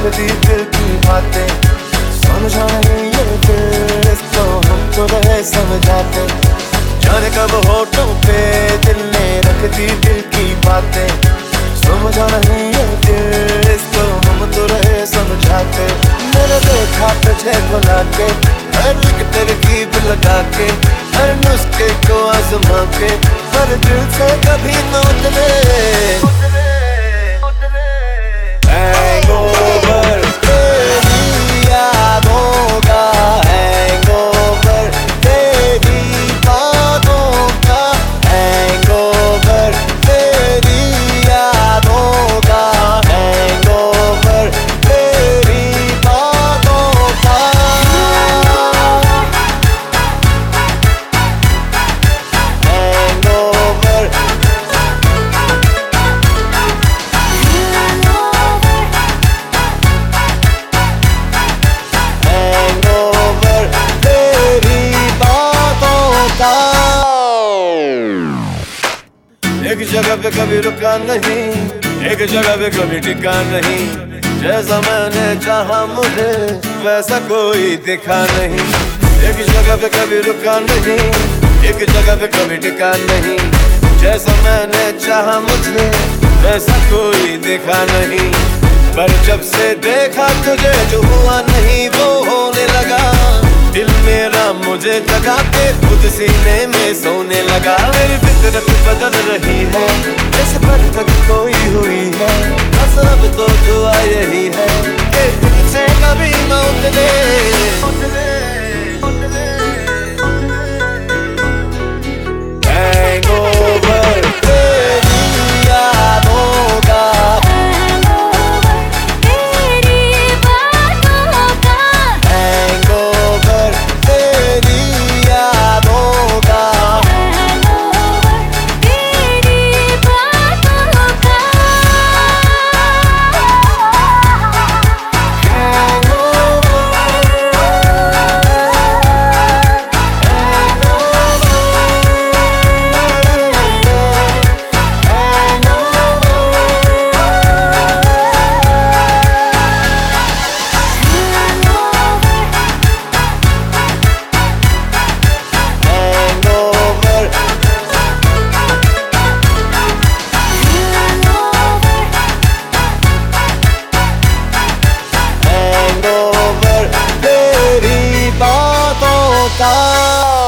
लगती दिल की बातें, समझा नहीं ये दिल, इसको हम तो रहे समझाते। जाने कब होठों पे दिल ने रख दी दिल की बातें, समझा नहीं ये दिल, इसको हम तो रहे समझाते। मैंने देखा तुझे बुला के, हर एक तरकीब लगा के, हर नुस्खे को आजमा के, पर दिल से कभी न उतरे। हैंगओवर तेरी यादों का, हैंगओवर तेरी बातों का, हैंगओवर तेरी यादों का, हैंगओवर तेरी बातों का। एक जगह पे कभी रुका नहीं, एक जगह पे कभी टिका नहीं, जैसा मैंने चाहा मुझे वैसा कोई दिखा नहीं। एक जगह पे कभी रुका नहीं, एक जगह पे कभी टिका नहीं, जैसा मैंने चाहा मुझे वैसा कोई दिखा नहीं। पर जब से देखा तुझे जो हुआ नहीं वो होने लगा, दिल मेरा मुझे जगा के खुद सीने में सोने लगा। मेरी फितरत बदल रही है जैसे बरकत कोई हुई है, बस अब तो दुआ यही है कि दिल से कभी न उतरे। हैंगओवर तेरी यादों का, का